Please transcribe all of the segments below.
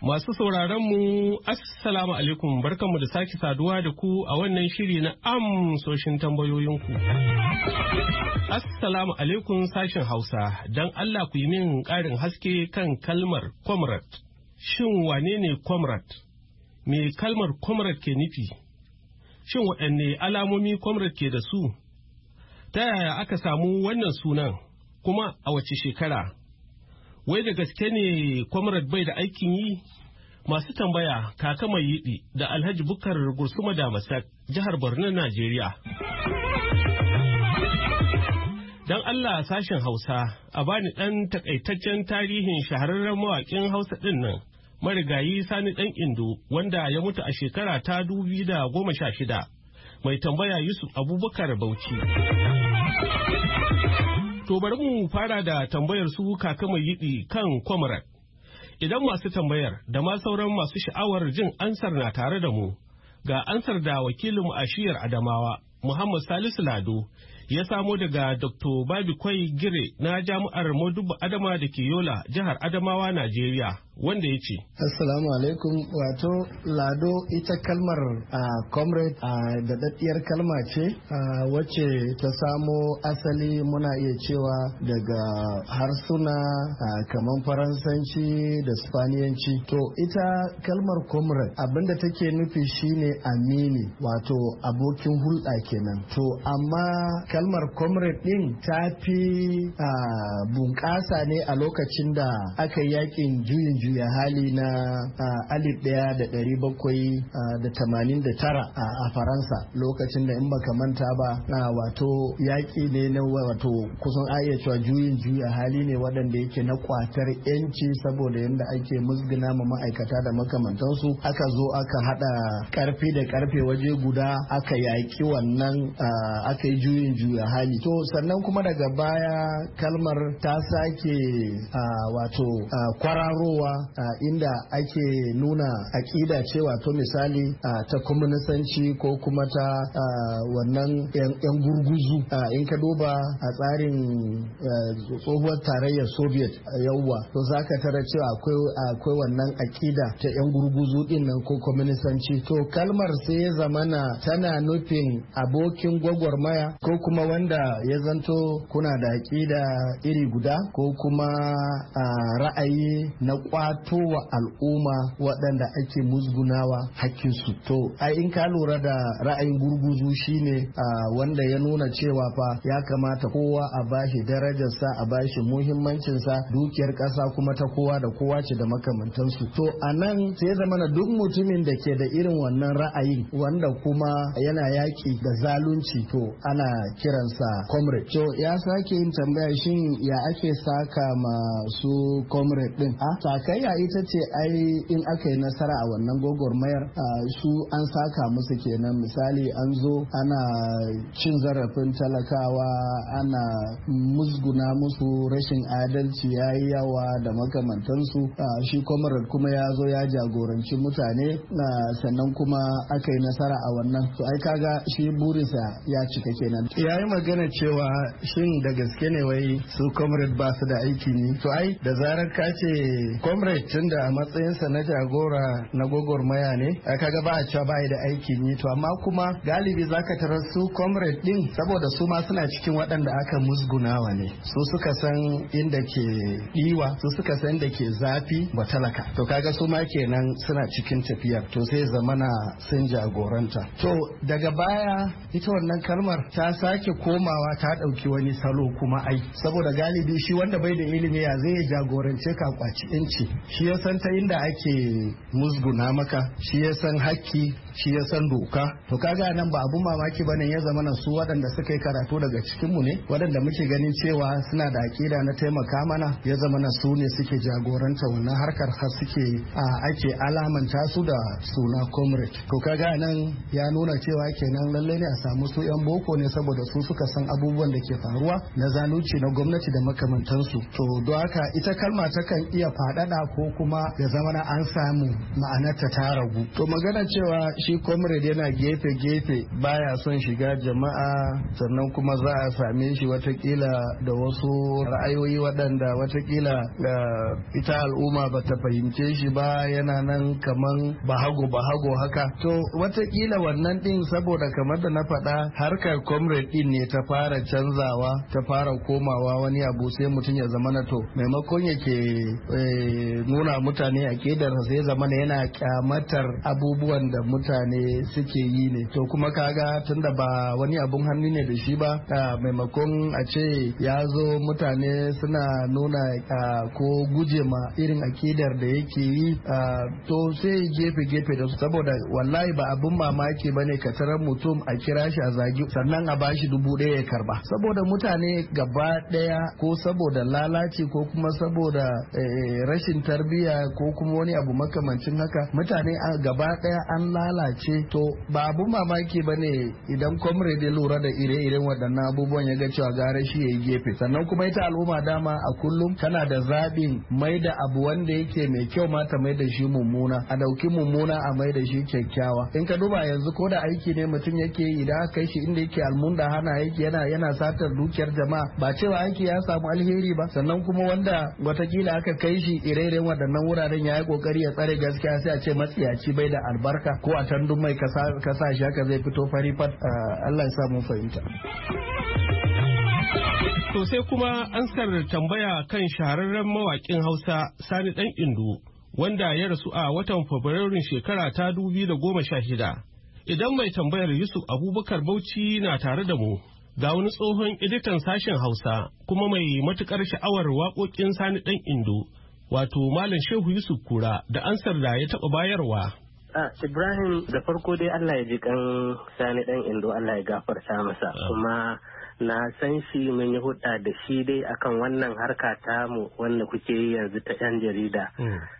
Masu sauraron mu assalamu alaikum, barkanmu da sake saduwa da ku a wannan shiri na amsoshin tambayoyinku. Assalamu alaikum sashen Hausa, don Allah ku yi min ƙarin haske kan kalmar comrade. Shin wane ne comrade? Me kalmar comrade ke nufi? Shin waɗanne alamomi comrade ke da su? Ta yaya aka samu wannan sunan? Kuma a wace shekara? Wai da gaske ne comrade bai da aikin yi? Masu tambaya kaka mai yiɗi da Alhaji Bukar Gursuma da Masak, jihar Borno, Najeriya. Don Allah sashen Hausa, a bani ɗan takaitaccen tarihin shahararren mawaƙin Hausa ɗin nan, marigayi Sani ɗan Indo, wanda ya mutu a shekara ta 2016. Mai tambaya Yusuf Abubakar Bauchi. To bari mu fara da tambayar su kaka mai yiɗi kan comrade. Idan masu tambayar da ma sauran masu sha'awar jin ansar na tare da mu, ga ansar da wakilinmu a shiyar Adamawa, Muhammad Salisu Lado, ya samo daga Dr. Babi Kwai Gire na Jami'ar Modubba Adama da ke Yola, jihar Adamawa, Najeriya, wanda ya ce. Assalamu alaikum, wato Lado ita kalmar comrade da daddiyar kalma ce wacce ta samo asali muna iya cewa daga harsuna kamar Faransanci da Spaniyanci. To ita kalmar comrade abinda take nufi shine amini, wato abokin hulɗa kenan. To amma kalmar comrade din ta fi bunƙasa ne a lokacin da aka yi yakin juya hali na 1789 a Faransa, lokacin da in baka manta ba wato yaƙi ne na wato kusan iya cewa juya hali ne waɗanda yake na kwatar yanci saboda yadda ake musguna ma ma'aikata da makamantansu. Aka zo aka haɗa ƙarfi da ƙarfe waje guda aka yaƙi wannan aka yi juya hali. To sannan kuma daga baya kalmar ta sake wato kwararowa inda ake nuna aƙida ce, wato misali ta kwaminisanci ko kuma ta wannan yan gurguzu. In ka duba a tsarin tsohuwar tarayyar Soviet yawwa, to za ka tara cewa akwai wannan aƙida ta yan gurguzu din nan ko kwaminisanci. To kalmar sai ya zamana tana nufin abokin gwagwarmaya ko kuma wanda ya zanto kuna da aƙida iri guda ko kuma ra'ayi na ƙwato wa al'umma waɗanda ake musgunawa hakkinsu. To ai in ka lura da ra'ayin gurguzu shine wanda ya nuna cewa fa ya kamata kowa a bashi darajarsa, a bashi muhimmancinsa, dukiyar ƙasa kuma ta kowa da kowa ce da makamantansu. To a nan sai zamana duk mutumin da ke da irin wannan ra'ayin wanda kuma yana yaƙi da zalunci, to ana kiransa comrade. To ya sake yin tambaya, shin ya ake saka masu comrade din? Sakayya ita ce ai in aka yi nasara a wannan gwagwarmayar su an saka musu kenan. Misali an zo ana cin zarafin talakawa, ana musguna musu, rashin adalci ya yi yawa da makamantansu. Shi comrade kuma ya zo ya jagoranci mutane sannan kuma aka yi nasara a wannan. To ai kaga shi burinsa ya cika kenan. Ya yi magana cewa shin da gaske ne wai su comrade ba su da aiki ne? To ai da zarar ka ce comrade tun da a matsayinsa na jagora na gwagwarmaya ne, kaga ba a cewa ba da aikin yi. To amma kuma galibi zaka tarar su comrade din saboda su ma suna cikin waɗanda aka musgunawa ne, su suka san inda ke ɗiwa, su suka san inda ke zafi ba talaka. To kaga su ma kenan suna cikin tafiyar, to sai zamana sun jagoranta. To daga baya ita wannan kalmar ta sake komawa ta ɗauki wani salo kuma ai, saboda galibi shi wanda bai da ilimi ya zai jagorance ka kwaci inci, shi ya san ta inda ake musguna maka, shi ya san hakki, shi ya san doka. To kaga nan ba abun mamaki bane ya zama na su waɗanda suka yi karatu daga cikin mu ne, waɗanda muke ganin cewa suna da aƙida na taimaka mana, ya zama na su ne suke jagoranta wannan harkar har suke ake alamanta su da suna comrade. To kaga nan ya nuna cewa kenan lalle ne a samu su yan boko ne, saboda su suka san abubuwan da ke faruwa na zalunci na gwamnati da makamantansu. To don haka ita kalma takan iya faɗaɗa ko kuma ya zama na an samu ma'anarta ta ragu. To magana cewa shi comrade yana gefe-gefe baya son shiga jama'a, sannan kuma za a same shi watakila da wasu ra'ayoyi waɗanda watakila ita al'umma ba ta fahimce shi ba, yana nan kaman bahago haka. To watakila wannan din saboda kamar da na faɗa harkar comrade din ne ta fara canzawa, ta fara komawa wani abu, sai mutum ya zama na to maimakon yake nuna mutane a kedarsa sai zama yana kyamatar abubuwan da mutane suke yi ne. To kuma kaga tunda ba wani abun hannu ne da shi ba, maimakon a ce ya zo mutane suna nuna ko guje ma irin akidar da yake yi, to sai gefe da su, saboda wallahi ba abun mamaki bane ka tarar mutum a kira shi a zagi sannan a bashi 1,000 ya karba, saboda mutane gaba daya ko saboda lalaci ko kuma saboda rashin tarbiyya ko kuma wani abu makamancin haka, mutane gaba daya an lalace. To ba abun mamaki bane idan comrade ya lura da ire-iren waɗannan abubuwan ya ga cewa gara shi ya yi gefe. Sannan kuma ita al'umma dama a kullum tana da zaɓin mai da abu wanda yake mai kyau ma ta mai da shi mummuna, a ɗauki mummuna a mai da shi kyakkyawa. In ka duba yanzu ko da aiki ne mutum yake yi, idan aka kai shi inda yake almunda hana aiki yana satar dukiyar jama'a, ba cewa aiki ya samu alheri ba. Sannan kuma wanda watakila aka kai shi ire-iren waɗannan wuraren ya yi kokari ya tsare gaskiya, sai a ce matsiyaci bai da albarka, ko a tandun mai kasa shi haka zai fito fari fat. Allah ya sa mun fahimta. To sai kuma ansar tambaya kan shahararren mawaƙin Hausa Sani ɗan Indo, wanda ya rasu a watan Fabrairun shekara ta 2016. Idan mai tambayar Yusuf Abubakar Bauchi na tare da mu, ga wani tsohon editan sashen Hausa kuma mai matukar sha'awar waƙoƙin Sani ɗan Indo, wato Malam Shehu Yusuf Kura, da ansar da ya taɓa bayarwa. Ibrahim, da farko dai Allah ya ji kan Sani ɗan Indo, Allah ya gafarta masa. Kuma na san shi, mun yi hudda da shi dai akan wannan harka tamu wanda kuke yi yanzu ta 'yan jarida.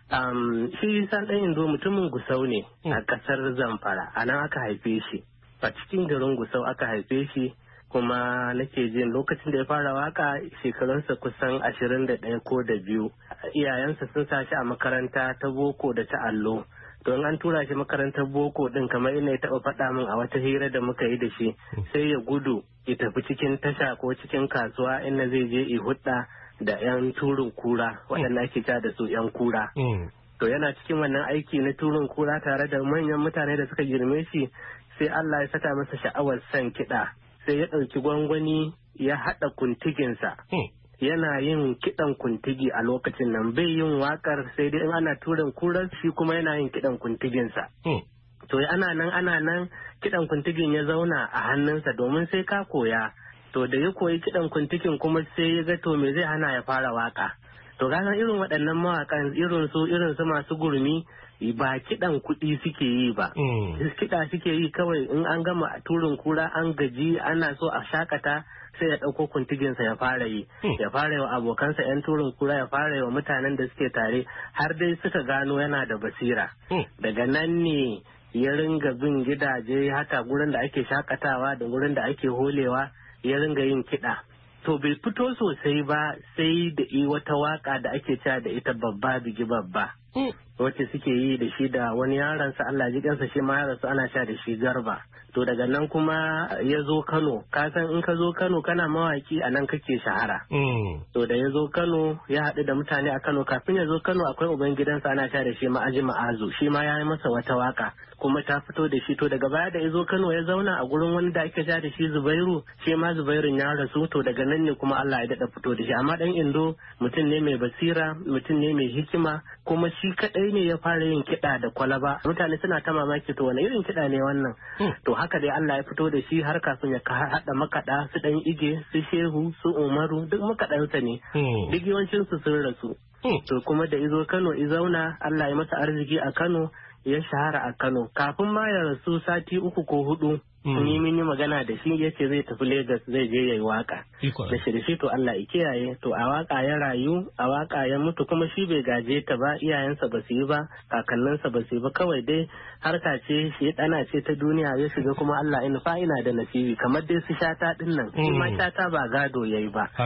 Shi Sani ɗan Indo mutumin Gusau ne a ƙasar Zamfara, a nan aka haife shi, a cikin garin Gusau aka haife shi. Kuma nake jin lokacin da ya fara waka shekarunsa kusan 21 ko da 2. Iyayensa sun sa shi a makaranta ta boko da ta allo. Don an tura shi makarantar boko din, kamar ina ya taɓa faɗa min a wata hira da muka yi da shi, sai ya gudu ya tafi cikin tasha ko cikin kasuwa inda zai je i hudda da 'yan turin kura, waɗanda ake ca da su 'yan kura. To yana cikin wannan aiki na turin kura tare da manyan mutane da suka girme shi, sai Allah ya saka masa sha'awar son kiɗa. Sai ya ɗauki gwangwani ya haɗa kuntiginsa. Yana yin kiɗan kuntigi a lokacin nan, bai yin waƙar, sai dai in ana turin kurar, shi kuma yana yin kiɗan kuntiginsa. To ana nan kiɗan kuntigin ya zauna a hannunsa, domin sai ka koya. To da ya koyi kiɗan kuntigin kuma sai ya ga to me zai hana ya fara waƙa. To gasan irin waɗannan mawaƙan irin su masu gurmi ba kiɗan kuɗi suke yi ba. Kiɗa suke yi kawai in an gama turin kura an gaji ana so a shakata, sai ya ɗauko kuntiginsa ya fara yi. Ya fara yi wa abokansa 'yan turin kura, ya fara yi wa mutanen da suke tare, har dai suka gano yana da basira. Daga nan ne ya ringa bin gidaje haka, gurin da ake shakatawa da gurin da ake holewa, ya ringa yin kiɗa. To bai fito sosai ba sai da wata waka da ake cewa da ita babba bigi babba. Wacce suke yi da shi da wani yaransa, Allah ji kansa, shi ma yaransa ana sha da shi Garba. To daga nan kuma ya zo Kano, ka san in ka zo Kano kana mawaki a nan kake shahara. To da ya zo Kano ya haɗu da mutane a Kano, kafin ya zo Kano akwai uban gidansa ana sha da shi Ma'aji Ma'azu, shi ma ya yi masa wata waka kuma ta fito da shi. To daga baya da ya zo Kano ya zauna a gurin wani da ake sha da shi Zubairu, shi ma Zubairun ya rasu. To daga nan ne kuma Allah ya daɗa fito da shi. Amma ɗan Indo mutum ne mai basira, mutum ne mai hikima, kuma shi kaɗai ne ya fara yin kiɗa da kwalaba. Mutane suna ta mamaki, to wani irin kiɗa ne wannan? To haka dai Allah ya fito da shi har kafin ya haɗa makaɗa su ɗan Ige, su Shehu, su Umaru, duk makaɗansa ne. Duk yawancin su sun rasu. To kuma da izo Kano zauna, Allah ya masa arziki a Kano, ya shahara a Kano. Kafin ma ya rasu sati 3 ko 4, ni mun yi magana da shi, yace zai tafi Lagos, zai je yayi waka. Da shi to Allah ya kiyaye. To a waka ya rayu, a waka ya mutu, kuma shi bai gaje ta ba, iyayensa ba su yi ba, kakanninsa ba su yi ba, kawai dai harka ce, shi ɗana ce ta duniya ya shiga, kuma Allah ina da nasibi, kamar dai su Shata din nan. Shi ma Shata ba gado yayi ba.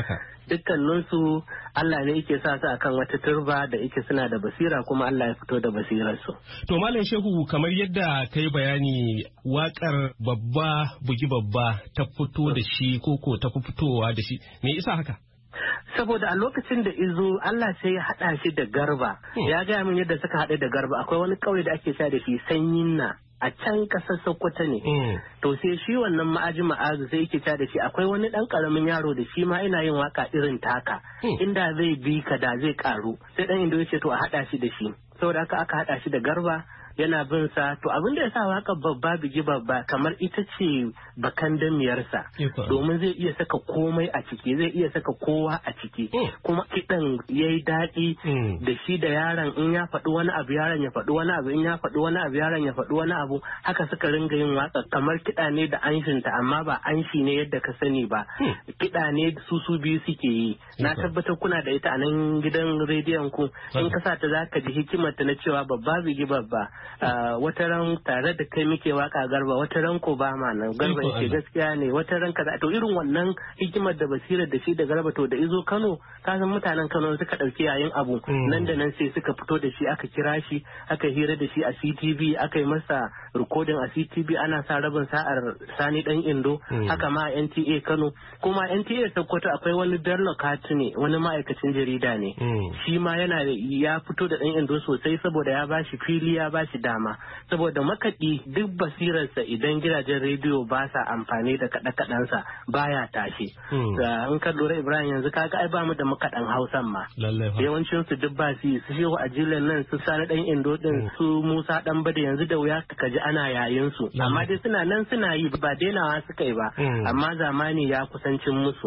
dukkaninsu Allah ne yake sa su akan wata turba da yake suna da basira kuma Allah ya fito da basirarsu. To Malam Shehu, kamar yadda ka yi bayani wakar babba bugi babba ta fito da shi koko ta fitowa da shi, me isa haka? Saboda a lokacin da izo Allah sai ya haɗa shi da Garba. Ya gaya min yadda suka haɗu da Garba. Akwai wani ƙauye da ake sha da shi Sanyin na a can ƙasar Sokoto ne. To sai shi wannan ma'azu sai yake sha da shi akwai wani ɗan ƙaramin yaro da shi ma ina yin waka irin taka. Inda zai bi ka da zai ƙaru. Sai ɗan Indo ya ce to a haɗa shi da shi. Saboda haka aka haɗa shi da Garba. Yana bin sa to abin da ya sa waka babba bigi babba kamar ita ce bakan damiyarsa domin zai iya saka komai a ciki, zai iya saka kowa a ciki, kuma kiɗan ya yi daɗi da shi da yaron in ya faɗi wani abu yaron ya faɗi wani abu, in ya faɗi wani abu yaron ya faɗi wani abu, haka suka ringa yin waka kamar kiɗa ne da anshinta amma ba anshi ne yadda ka sani ba, kiɗa ne su biyu suke yi. Na tabbatar kuna da ita a nan gidan rediyon ku, in ka sa ta za ka ji hikimarta na cewa babba bigi babba. Wata ran tare da kai muke waka Garba, wata ran ko ba ma nan Garba yake gaskiya ne, wata ran kaza. To irin wannan hikimar da basirar da shi da Garba, to da izo Kano kasan mutanen Kano suka dauki yayin abu nan da nan sai suka fito da shi, aka kira shi, aka hira da shi a CTV, aka yi masa recording a CTV, ana sa rabin sa'ar Sani Dan Indo, haka ma NTA Kano, kuma NTA Sokoto akwai wani Bello Katune, wani ma'aikacin jarida ne, shi ma ya fito da Dan Indo sosai saboda ya bashi fili, ya bashi dama, saboda makaɗi duk basirarsa idan gidajen rediyo ba sa amfani da kaɗe-kaɗensa baya tashi. In ka lura Ibrahim yanzu kaga ai ba mu da makaɗan Hausan ma. Yawancin su duk ba su Shehu Ajilan nan, su Sani Dan Indo din, su Musa Dan Bade yanzu da wuya ka ji ana yayin su. Amma dai suna nan suna yi, ba dainawa suka yi ba, amma zamani ya kusancin musu.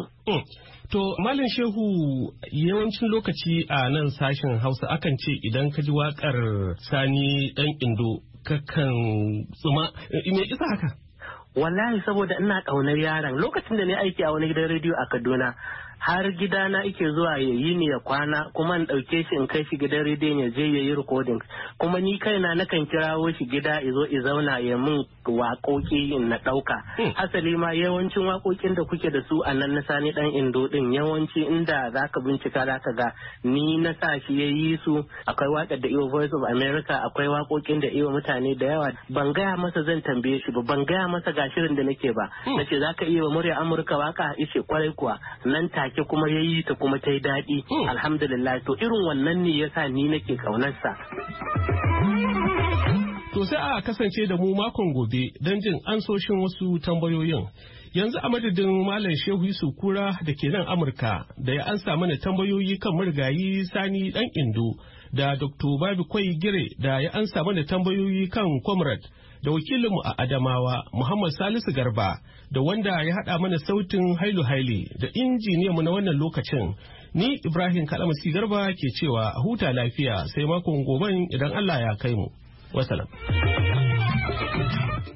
To Malam Shehu, yawancin lokaci a nan sashen Hausa akan ce idan ka ji wakar Sani Dan Indo kakan tsuma, me isa haka? Wallahi saboda ina ƙaunar yaron. Lokacin da ne aiki a wani gidan rediyo a Kaduna, har gidana ike zuwa ya yi ni ya kwana, kuma in ɗauke shi in kai shi gidan rediyon ya je ya yi recording, kuma ni kaina nakan kirawo shi gida izo i zauna ya min waƙoƙi in na ɗauka. Hasali ma yawancin waƙoƙin da kuke da su a nan na Sani Dan Indo din, yawanci inda zaka bincika zaka ga ni na sa shi ya yi su. Akwai waƙar da iyo Voice of America, akwai waƙoƙin da iyo mutane da yawa. Ban gaya masa zan tambaye shi ba, ban gaya masa ga shirin da nake ba. Nace zaka iya wa murya Amurka waka? Yace kwarai kuwa. Nan take kuma ya yi ta kuma ta yi daɗi. Alhamdulillah. To irin wannan ne yasa ni nake ƙaunarsa. To sai a kasance da mu makon gobe don jin ansoshin wasu tambayoyin. Yanzu a madadin Malam Shehu Yusuf Kura da ke nan Amurka da ya ansa mana tambayoyi kan marigayi Sani Dan Indo, da Dr. Babi Kwai Gire da ya ansa mana tambayoyi kan Comrade, da wakilinmu a Adamawa Muhammad Salisu Garba, da wanda ya haɗa mana sautin Hailu Haile, da injiniyanmu na wannan lokacin. Ni Ibrahim Kalamasi Garba ke cewa a huta lafiya sai makon goben idan Allah ya kai mu. Wasalam.